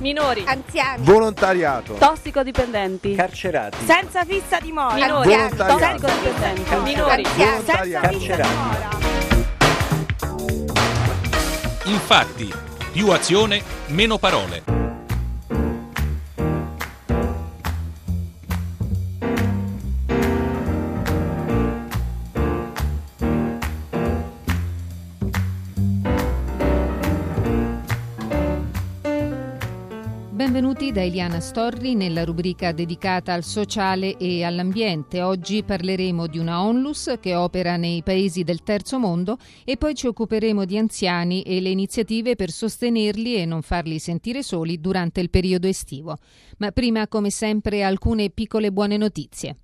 minori, anziani, volontariato, tossicodipendenti, carcerati, senza fissa dimora, minori, volontariato, tossicodipendenti, minori, anziani, senza volontariato. fissa dimora. Infatti, più azione, meno parole. Benvenuti da Eliana Storri nella rubrica dedicata al sociale e all'ambiente. Oggi parleremo di una onlus che opera nei paesi del terzo mondo e poi ci occuperemo di anziani e le iniziative per sostenerli e non farli sentire soli durante il periodo estivo. Ma prima, come sempre, alcune piccole buone notizie.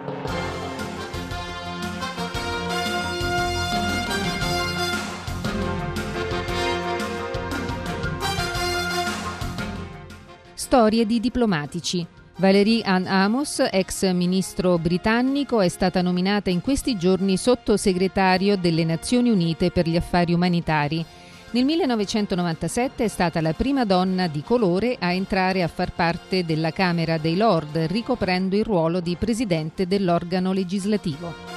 Storie di diplomatici. Valerie Ann Amos, ex ministro britannico, è stata nominata in questi giorni sottosegretario delle Nazioni Unite per gli affari umanitari. Nel 1997 è stata la prima donna di colore a entrare a far parte della Camera dei Lord, ricoprendo il ruolo di presidente dell'organo legislativo.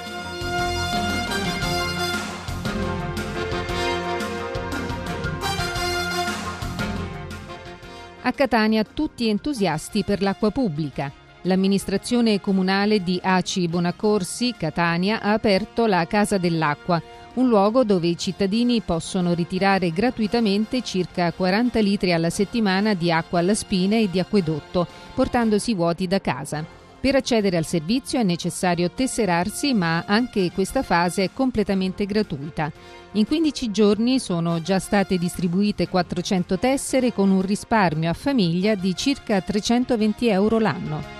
A Catania tutti entusiasti per l'acqua pubblica. L'amministrazione comunale di Aci Bonaccorsi, Catania, ha aperto la Casa dell'Acqua, un luogo dove i cittadini possono ritirare gratuitamente circa 40 litri alla settimana di acqua alla spina e di acquedotto, portandosi vuoti da casa. Per accedere al servizio è necessario tesserarsi, ma anche questa fase è completamente gratuita. In 15 giorni sono già state distribuite 400 tessere con un risparmio a famiglia di circa 320 euro l'anno.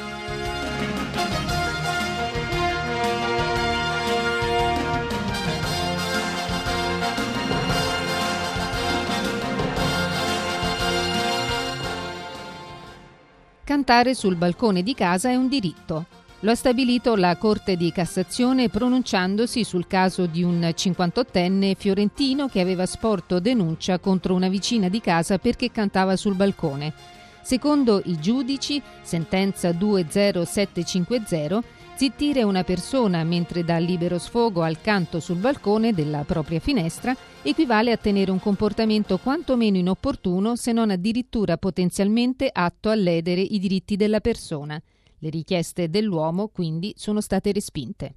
Cantare sul balcone di casa è un diritto. Lo ha stabilito la Corte di Cassazione pronunciandosi sul caso di un 58enne fiorentino che aveva sporto denuncia contro una vicina di casa perché cantava sul balcone. Secondo i giudici, sentenza 20750, zittire una persona mentre dà libero sfogo al canto sul balcone della propria finestra equivale a tenere un comportamento quantomeno inopportuno, se non addirittura potenzialmente atto a ledere i diritti della persona. Le richieste dell'uomo, quindi, sono state respinte.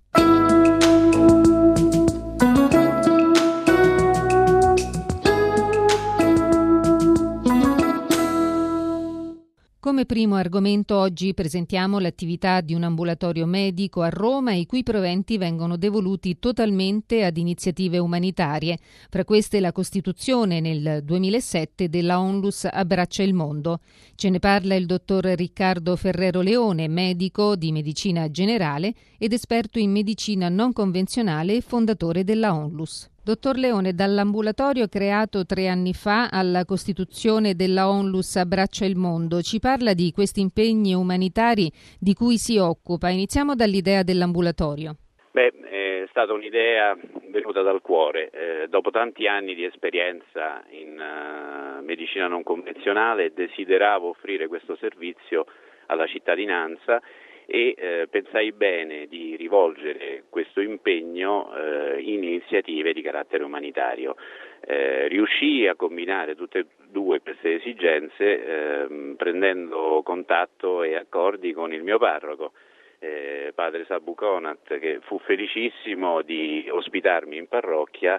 Come primo argomento oggi presentiamo l'attività di un ambulatorio medico a Roma i cui proventi vengono devoluti totalmente ad iniziative umanitarie. Fra queste la costituzione nel 2007 della Onlus Abbraccia il Mondo. Ce ne parla il dottor Riccardo Ferrero Leone, medico di medicina generale ed esperto in medicina non convenzionale e fondatore della Onlus. Dottor Leone, dall'ambulatorio creato 3 anni fa alla costituzione della Onlus Abbraccia il Mondo, ci parla di questi impegni umanitari di cui si occupa. Iniziamo dall'idea dell'ambulatorio. È stata un'idea venuta dal cuore. Dopo tanti anni di esperienza in medicina non convenzionale desideravo offrire questo servizio alla cittadinanza e pensai bene di rivolgere questo impegno in iniziative di carattere umanitario. Riuscii a combinare tutte e due queste esigenze prendendo contatto e accordi con il mio parroco, padre Sabu Conat, che fu felicissimo di ospitarmi in parrocchia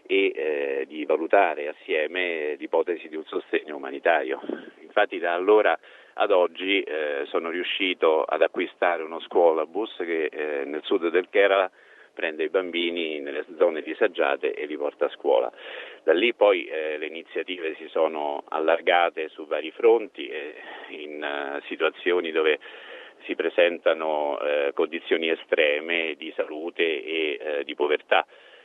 e di valutare assieme l'ipotesi di un sostegno umanitario. Infatti da allora ad oggi sono riuscito ad acquistare uno scuolabus che nel sud del Kerala prende i bambini nelle zone disagiate e li porta a scuola. Da lì poi le iniziative si sono allargate su vari fronti in situazioni dove si presentano condizioni estreme di salute e di povertà.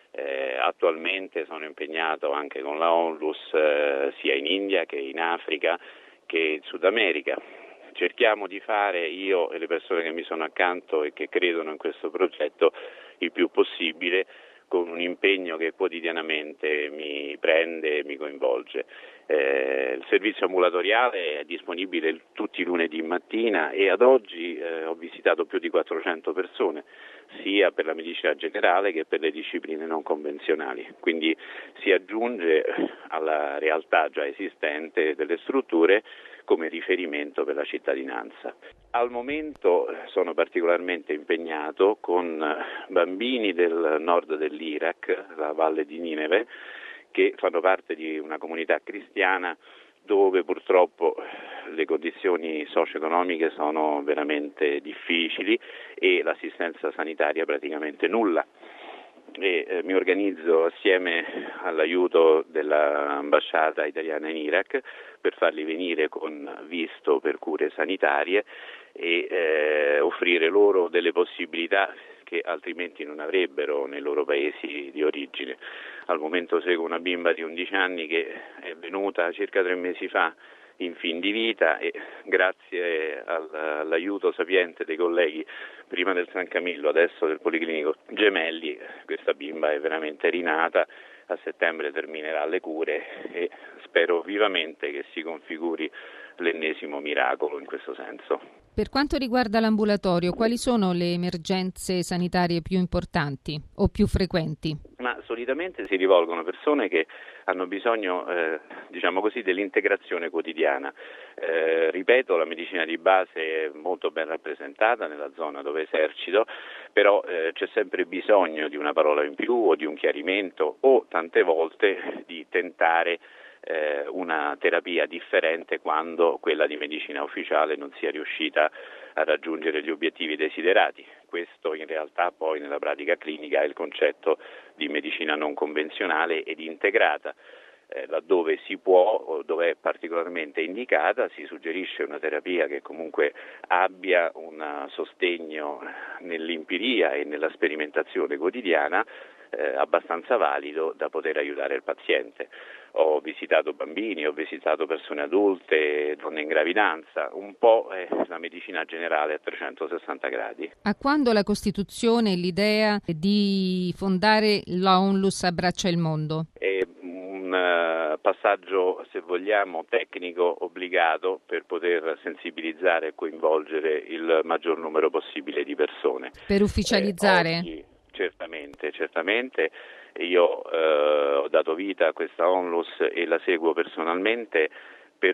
Attualmente sono impegnato anche con la Onlus sia in India che in Africa che in Sud America. Cerchiamo di fare, io e le persone che mi sono accanto e che credono in questo progetto, il più possibile con un impegno che quotidianamente mi prende e mi coinvolge. Il servizio ambulatoriale è disponibile tutti i lunedì mattina e ad oggi ho visitato più di 400 persone, sia per la medicina generale che per le discipline non convenzionali, quindi si aggiunge alla realtà già esistente delle strutture come riferimento per la cittadinanza. Al momento sono particolarmente impegnato con bambini del nord dell'Iraq, la valle di Nineve, che fanno parte di una comunità cristiana dove purtroppo le condizioni socio-economiche sono veramente difficili e l'assistenza sanitaria praticamente nulla. Mi organizzo assieme all'aiuto dell'ambasciata italiana in Iraq per farli venire con visto per cure sanitarie e offrire loro delle possibilità che altrimenti non avrebbero nei loro paesi di origine. Al momento seguo una bimba di 11 anni che è venuta circa 3 mesi fa in fin di vita e grazie all'aiuto sapiente dei colleghi prima del San Camillo, adesso del Policlinico Gemelli, questa bimba è veramente rinata, a settembre terminerà le cure e spero vivamente che si configuri l'ennesimo miracolo in questo senso. Per quanto riguarda l'ambulatorio, quali sono le emergenze sanitarie più importanti o più frequenti? Ma solitamente si rivolgono persone che hanno bisogno, dell'integrazione quotidiana. Ripeto, la medicina di base è molto ben rappresentata nella zona dove esercito, però c'è sempre bisogno di una parola in più o di un chiarimento o tante volte di tentare una terapia differente quando quella di medicina ufficiale non sia riuscita a raggiungere gli obiettivi desiderati. Questo in realtà poi nella pratica clinica è il concetto di medicina non convenzionale ed integrata. Laddove si può o dove è particolarmente indicata si suggerisce una terapia che comunque abbia un sostegno nell'empiria e nella sperimentazione quotidiana abbastanza valido da poter aiutare il paziente. Ho visitato bambini, ho visitato persone adulte, donne in gravidanza, un po' è la medicina generale a 360 gradi. A quando la Costituzione e l'idea di fondare l'ONLUS abbraccia il mondo? È un passaggio, se vogliamo, tecnico obbligato per poter sensibilizzare e coinvolgere il maggior numero possibile di persone. Per ufficializzare? Oggi, certamente. Io ho dato vita a questa ONLUS e la seguo personalmente per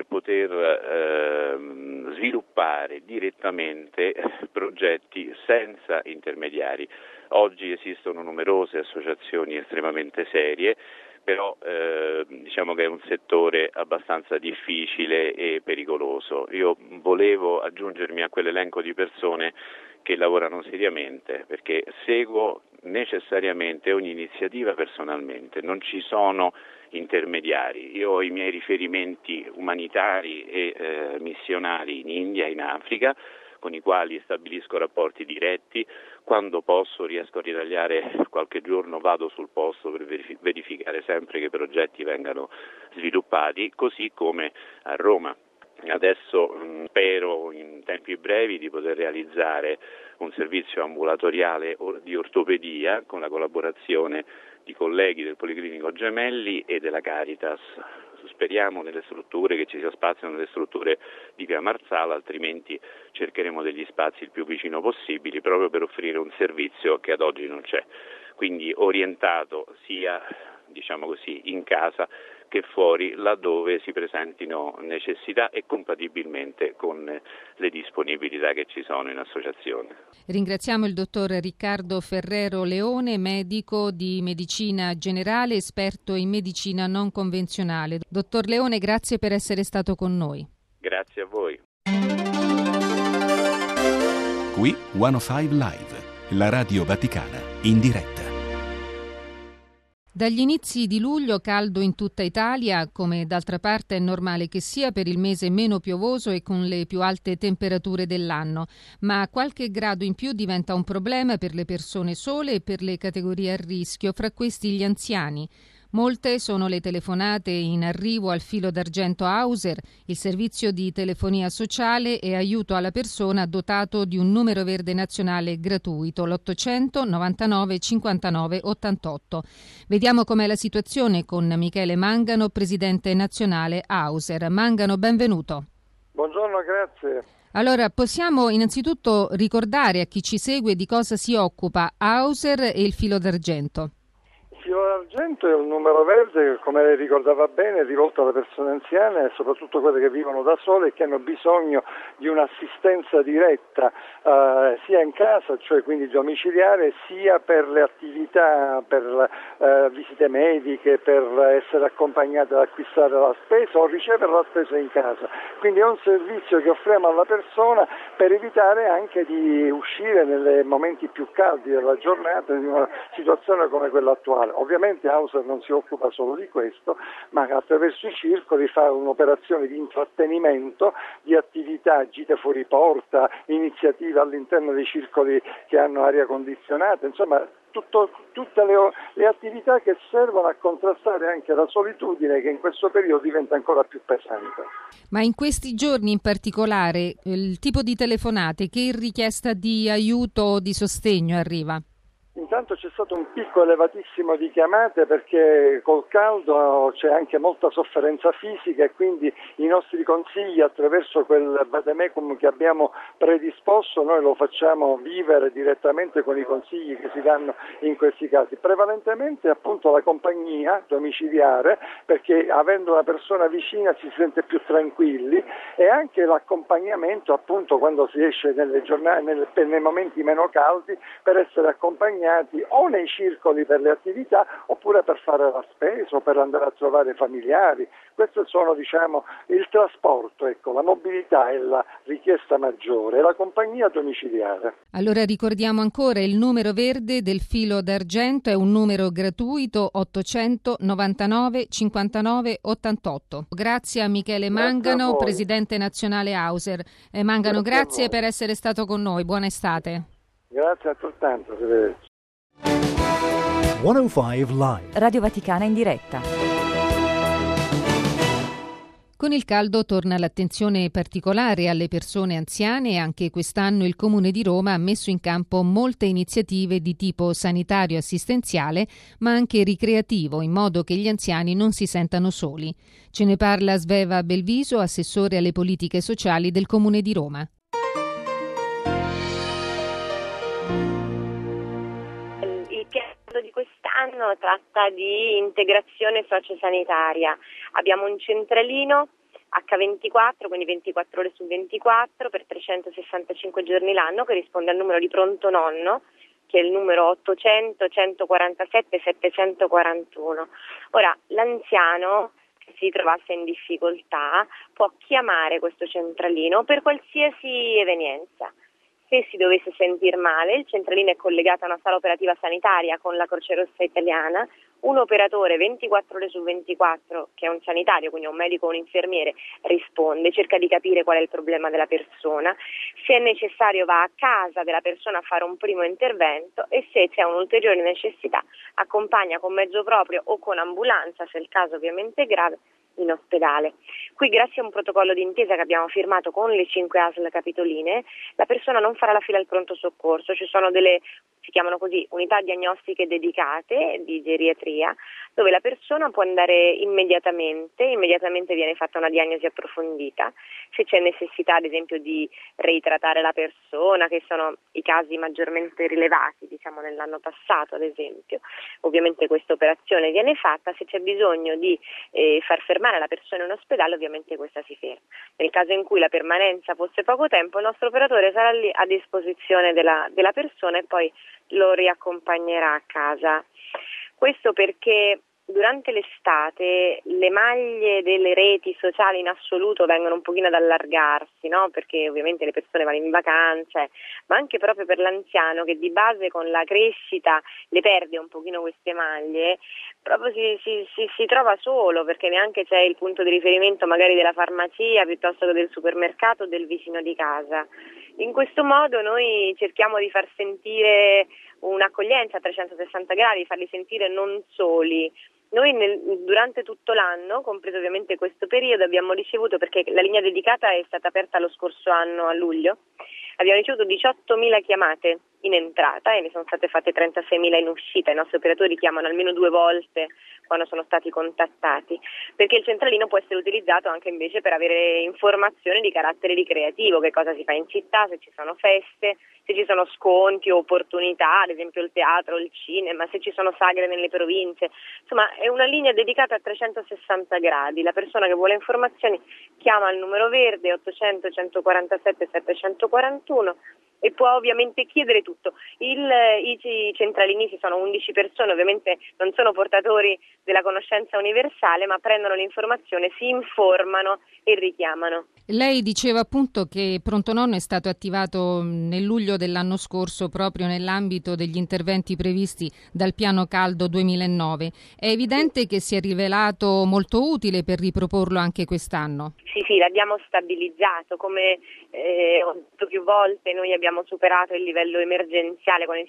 poter sviluppare direttamente progetti senza intermediari. Oggi esistono numerose associazioni estremamente serie, però diciamo che è un settore abbastanza difficile e pericoloso. Io volevo aggiungermi a quell'elenco di persone che lavorano seriamente, perché seguo necessariamente ogni iniziativa personalmente, non ci sono intermediari. Io ho i miei riferimenti umanitari e missionari in India e in Africa, con i quali stabilisco rapporti diretti. Quando posso riesco a ritagliare qualche giorno, vado sul posto per verificare sempre che i progetti vengano sviluppati, così come a Roma. Adesso spero in tempi brevi di poter realizzare un servizio ambulatoriale di ortopedia con la collaborazione di colleghi del Policlinico Gemelli e della Caritas. Speriamo nelle strutture, che ci sia spazio nelle strutture di Via Marsala, altrimenti cercheremo degli spazi il più vicino possibili proprio per offrire un servizio che ad oggi non c'è. Quindi orientato sia, in casa che fuori, laddove si presentino necessità e compatibilmente con le disponibilità che ci sono in associazione. Ringraziamo il dottor Riccardo Ferrero Leone, medico di medicina generale, esperto in medicina non convenzionale. Dottor Leone, grazie per essere stato con noi. Grazie a voi. Qui 105 Live, la Radio Vaticana, in diretta. Dagli inizi di luglio caldo in tutta Italia, come d'altra parte è normale che sia per il mese meno piovoso e con le più alte temperature dell'anno, ma qualche grado in più diventa un problema per le persone sole e per le categorie a rischio, fra questi gli anziani. Molte sono le telefonate in arrivo al filo d'argento Auser, il servizio di telefonia sociale e aiuto alla persona dotato di un numero verde nazionale gratuito, l'800 99 59 88. Vediamo com'è la situazione con Michele Mangano, presidente nazionale Auser. Mangano, benvenuto. Buongiorno, grazie. Allora, possiamo innanzitutto ricordare a chi ci segue di cosa si occupa Auser e il filo d'argento. Il filo d'argento è un numero verde, come lei ricordava bene, rivolto alle persone anziane e soprattutto quelle che vivono da sole e che hanno bisogno di un'assistenza diretta sia in casa, cioè quindi domiciliare, sia per le attività, per visite mediche, per essere accompagnate ad acquistare la spesa o ricevere la spesa in casa. Quindi è un servizio che offriamo alla persona per evitare anche di uscire nei momenti più caldi della giornata in una situazione come quella attuale. Ovviamente Auser non si occupa solo di questo, ma attraverso i circoli fa un'operazione di intrattenimento, di attività, gite fuori porta, iniziative all'interno dei circoli che hanno aria condizionata, insomma tutte le attività che servono a contrastare anche la solitudine che in questo periodo diventa ancora più pesante. Ma in questi giorni in particolare il tipo di telefonate, che richiesta di aiuto o di sostegno arriva? Intanto c'è stato un picco elevatissimo di chiamate perché col caldo c'è anche molta sofferenza fisica e quindi i nostri consigli attraverso quel vademecum che abbiamo predisposto noi lo facciamo vivere direttamente con i consigli che si danno in questi casi. Prevalentemente appunto la compagnia domiciliare, perché avendo una persona vicina si sente più tranquilli, e anche l'accompagnamento appunto quando si esce nelle giornate, nei momenti meno caldi, per essere accompagnati o nei circoli per le attività oppure per fare la spesa o per andare a trovare familiari. Questi sono il trasporto, la mobilità è la richiesta maggiore, la compagnia domiciliare. Allora ricordiamo ancora il numero verde del filo d'argento, è un numero gratuito 800 99 59 88. Grazie a Michele Mangano, presidente nazionale Auser. Mangano, grazie per essere stato con noi, buona estate. Grazie altrettanto, arrivederci. 105 Live. Radio Vaticana in diretta. Con il caldo torna l'attenzione particolare alle persone anziane e anche quest'anno il Comune di Roma ha messo in campo molte iniziative di tipo sanitario assistenziale, ma anche ricreativo, in modo che gli anziani non si sentano soli. Ce ne parla Sveva Belviso, assessore alle politiche sociali del Comune di Roma. Di quest'anno tratta di integrazione sociosanitaria. Abbiamo un centralino H24, quindi 24 ore su 24 per 365 giorni l'anno, che risponde al numero di pronto nonno, che è il numero 800 147 741. Ora, l'anziano che si trovasse in difficoltà può chiamare questo centralino per qualsiasi evenienza. Se si dovesse sentir male, il centralino è collegato a una sala operativa sanitaria con la Croce Rossa Italiana, un operatore 24 ore su 24, che è un sanitario, quindi un medico o un infermiere, risponde, cerca di capire qual è il problema della persona, se è necessario va a casa della persona a fare un primo intervento e se c'è un'ulteriore necessità accompagna con mezzo proprio o con ambulanza, se il caso ovviamente è grave, in ospedale. Qui, grazie a un protocollo d'intesa che abbiamo firmato con le 5 ASL capitoline, la persona non farà la fila al pronto soccorso. Ci sono delle, si chiamano così, unità diagnostiche dedicate di geriatria, dove la persona può andare immediatamente viene fatta una diagnosi approfondita. Se c'è necessità, ad esempio, di reitratare la persona, che sono i casi maggiormente rilevati, nell'anno passato, ad esempio, ovviamente questa operazione viene fatta. Se c'è bisogno di far fermare la persona in ospedale, ovviamente questa si ferma. Nel caso in cui la permanenza fosse poco tempo, il nostro operatore sarà lì a disposizione della persona e poi lo riaccompagnerà a casa. Questo perché durante l'estate le maglie delle reti sociali in assoluto vengono un pochino ad allargarsi, no? Perché ovviamente le persone vanno in vacanze, ma anche proprio per l'anziano che di base con la crescita le perde un pochino queste maglie, proprio si trova solo, perché neanche c'è il punto di riferimento magari della farmacia piuttosto che del supermercato o del vicino di casa. In questo modo noi cerchiamo di far sentire un'accoglienza a 360 gradi, farli sentire non soli. Noi durante tutto l'anno, compreso ovviamente questo periodo, abbiamo ricevuto, perché la linea dedicata è stata aperta lo scorso anno a luglio, abbiamo ricevuto 18.000 chiamate in entrata e ne sono state fatte 36.000 in uscita. I nostri operatori chiamano almeno 2 volte quando sono stati contattati, perché il centralino può essere utilizzato anche invece per avere informazioni di carattere ricreativo, che cosa si fa in città, se ci sono feste, se ci sono sconti o opportunità, ad esempio il teatro, il cinema, se ci sono sagre nelle province. Insomma, è una linea dedicata a 360 gradi. La persona che vuole informazioni chiama il numero verde 800 147 741 e può ovviamente chiedere tutto. I centralini, ci sono 11 persone, ovviamente non sono portatori della conoscenza universale, ma prendono l'informazione, si informano e richiamano. Lei diceva appunto che Pronto Nonno è stato attivato nel luglio dell'anno scorso proprio nell'ambito degli interventi previsti dal Piano Caldo 2009. È evidente che si è rivelato molto utile per riproporlo anche quest'anno. Sì, l'abbiamo stabilizzato. Come ho detto più volte, noi abbiamo superato il livello emergenziale quando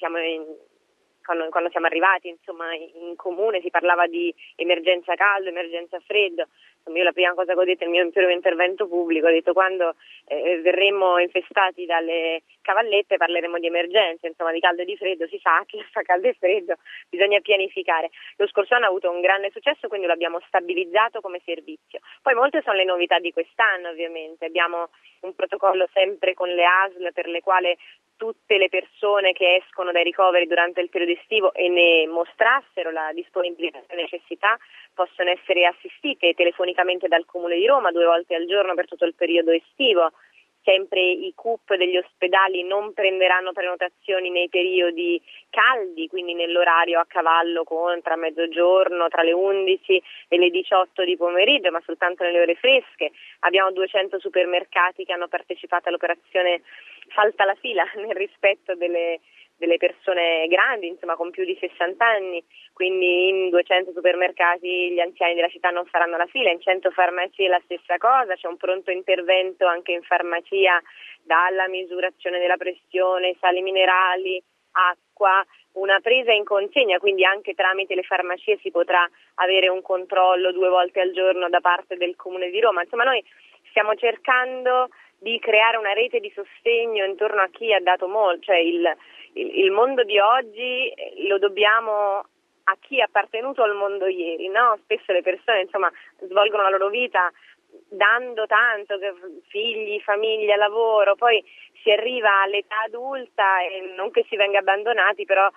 siamo arrivati, insomma, in comune si parlava di emergenza caldo, emergenza freddo. Io la prima cosa che ho detto nel mio primo intervento pubblico, ho detto quando verremo infestati dalle cavallette parleremo di emergenza, insomma di caldo e di freddo si sa che fa caldo e freddo, bisogna pianificare. Lo scorso anno ha avuto un grande successo, quindi l'abbiamo stabilizzato come servizio. Poi molte sono le novità di quest'anno ovviamente, abbiamo un protocollo sempre con le ASL per le quali tutte le persone che escono dai ricoveri durante il periodo estivo e ne mostrassero la disponibilità e necessità possono essere assistite telefonicamente dal Comune di Roma 2 volte al giorno per tutto il periodo estivo. Sempre i CUP degli ospedali non prenderanno prenotazioni nei periodi caldi, quindi nell'orario a cavallo tra mezzogiorno, tra le 11 e le 18 di pomeriggio, ma soltanto nelle ore fresche. Abbiamo 200 supermercati che hanno partecipato all'operazione Salta la fila nel rispetto delle persone grandi, insomma con più di 60 anni, quindi in 200 supermercati gli anziani della città non faranno la fila, in 100 farmacie la stessa cosa, c'è un pronto intervento anche in farmacia, dalla misurazione della pressione, sali minerali, acqua, una presa in consegna, quindi anche tramite le farmacie si potrà avere un controllo 2 volte al giorno da parte del Comune di Roma. Insomma, noi stiamo cercando di creare una rete di sostegno intorno a chi ha dato molto, cioè il mondo di oggi lo dobbiamo a chi è appartenuto al mondo ieri, no? Spesso le persone, insomma, svolgono la loro vita dando tanto, figli, famiglia, lavoro, poi si arriva all'età adulta e non che si venga abbandonati, però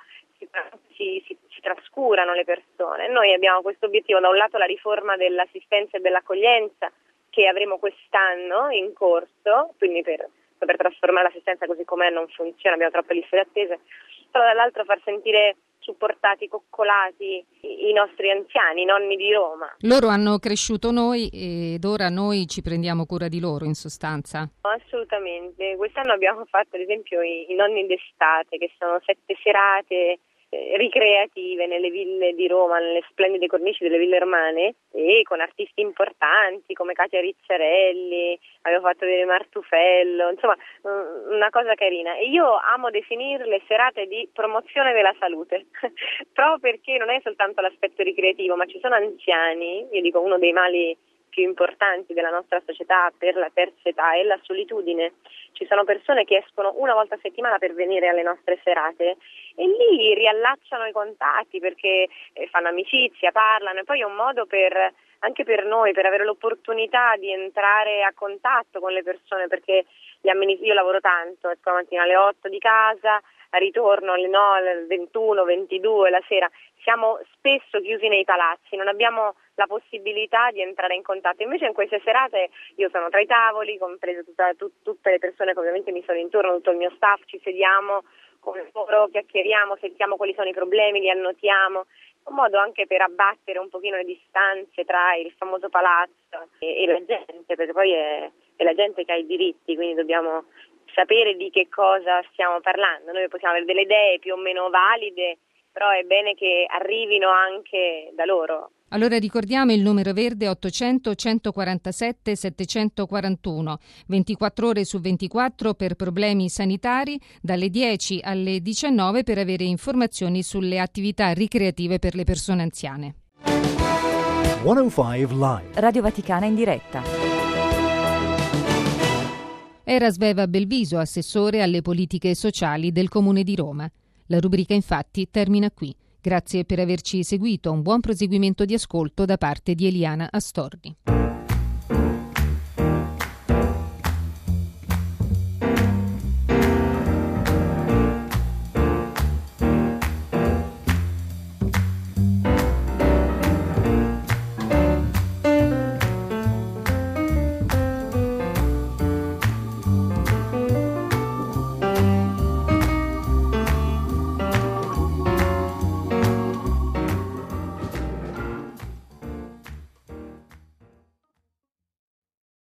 si trascurano le persone. Noi abbiamo questo obiettivo, da un lato la riforma dell'assistenza e dell'accoglienza che avremo quest'anno in corso, quindi per trasformare l'assistenza così com'è non funziona, abbiamo troppe liste d'attesa, però dall'altro far sentire supportati, coccolati i nostri anziani, i nonni di Roma. Loro hanno cresciuto noi ed ora noi ci prendiamo cura di loro, in sostanza. Assolutamente. Quest'anno abbiamo fatto ad esempio i nonni d'estate, che sono 7 serate ricreative nelle ville di Roma, nelle splendide cornici delle ville romane, e con artisti importanti come Katia Ricciarelli, avevo fatto vedere Martufello, insomma una cosa carina. E io amo definirle serate di promozione della salute proprio perché non è soltanto l'aspetto ricreativo, ma ci sono anziani, io dico uno dei mali più importanti della nostra società per la terza età è la solitudine. Ci sono persone che escono 1 volta a settimana per venire alle nostre serate e lì riallacciano i contatti perché fanno amicizia, parlano, e poi è un modo anche per noi per avere l'opportunità di entrare a contatto con le persone, perché io lavoro tanto, esco la mattina alle 8 di casa, ritorno alle 21, 22 la sera, siamo spesso chiusi nei palazzi, non abbiamo la possibilità di entrare in contatto. Invece in queste serate io sono tra i tavoli, compreso tutte le persone che ovviamente mi sono intorno, tutto il mio staff, ci sediamo con loro, chiacchieriamo, sentiamo quali sono i problemi, li annotiamo, un modo anche per abbattere un pochino le distanze tra il famoso palazzo e la gente, perché poi è la gente che ha i diritti, quindi dobbiamo sapere di che cosa stiamo parlando. Noi possiamo avere delle idee più o meno valide, però è bene che arrivino anche da loro. Allora ricordiamo il numero verde 800 147 741, 24 ore su 24 per problemi sanitari, dalle 10 alle 19 per avere informazioni sulle attività ricreative per le persone anziane. 105 Live. Radio Vaticana in diretta. Era Sveva Belviso, assessore alle politiche sociali del Comune di Roma. La rubrica infatti termina qui. Grazie per averci seguito, un buon proseguimento di ascolto da parte di Eliana Astordi.